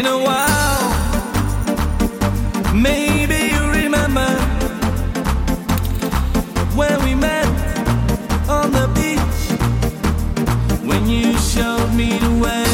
been a while. Maybe you remember when we met on the beach, when you showed me the way.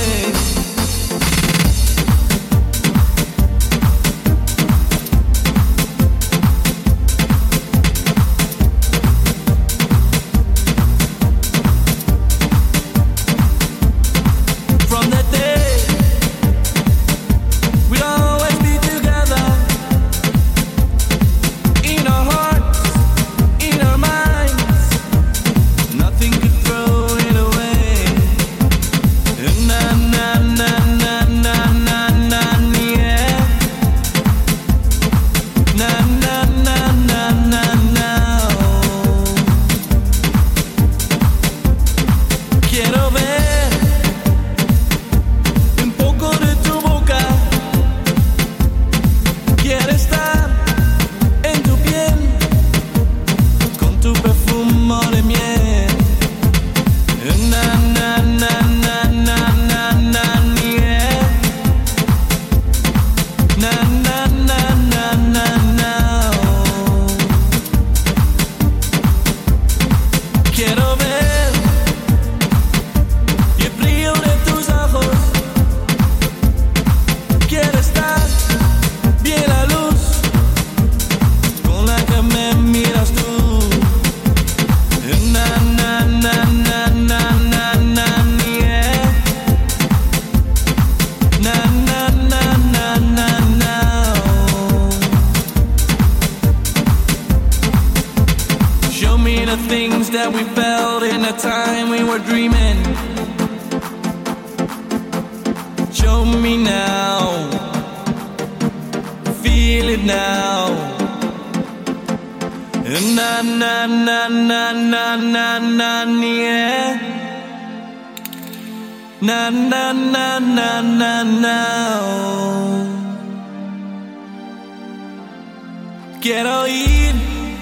Quiero oír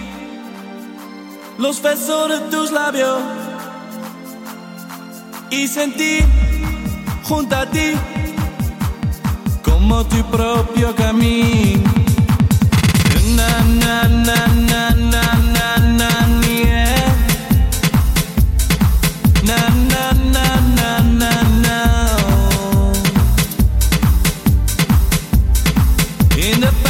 los besos de tus labios y sentir junto a ti como tu propio camino. Na na na na na na na yeah. Na na na na na na. In the